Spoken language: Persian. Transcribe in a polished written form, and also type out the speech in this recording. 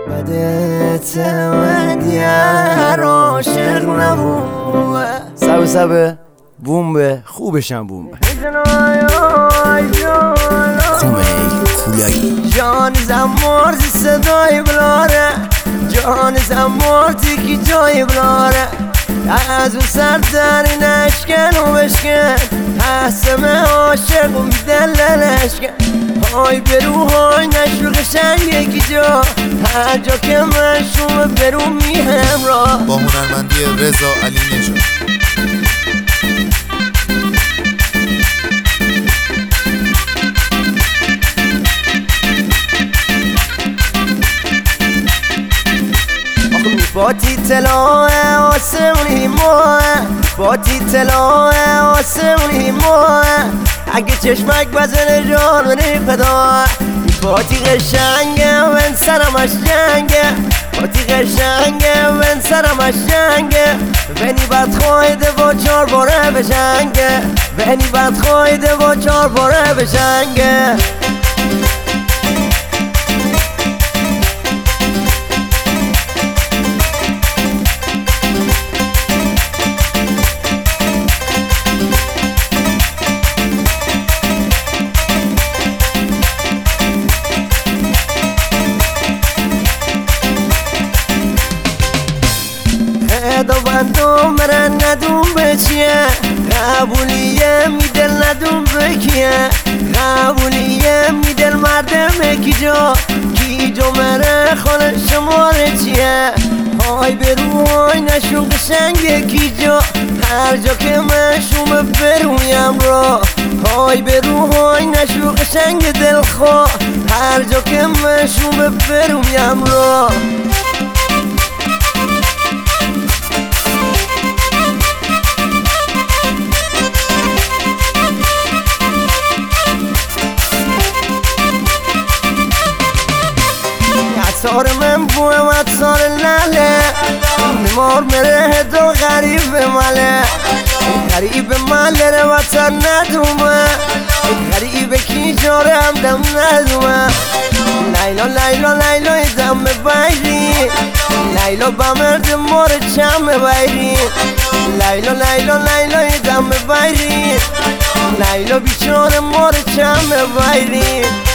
بدت دیار عاشق نبود سبه بومبه خوبشم بومبه کولایی جان زمارزی صدای بلاره جان زمارزی کی جای بلاره از اون سردری نشکن و بشکن حسمه عاشق و میدللشکن های برو های نشو قشنگ یکی جا هر جا که من شومه برو میهم را با هنرمندی رضا علی نژاد. باتی طلاه آسمونی ماه باتی طلاه آسمونی ماه اگه چشمک بزنه جان منی پدا باتی قشنگه و سرمش جنگه باتی قشنگه و سرمش جنگه بنی بد خواهده با 4 باره بشنگه بنی بد خواهده با 4 باره بشنگه دو بندم برن ندون بچیه قبولیه میدل ندون بکیه قبولیه میدل مردم کی جا مره خانه شماره چیه های برو های نشون قشنگه کی جا هر جا که من شومه برویم را های برو های نشون قشنگ دلخواه هر جا که من شومه برویم را سار من بوم اتسار لاله نمار مره دو غریب ماله غریب ماله رو وطن ندومه غریب کی جاره هم دم ندومه لیلا لیلا لیلا دم بایری لیلا با مرد مار چم بایری لیلا لیلا لیلا دم بایری لیلا بیچاره مار چم بایری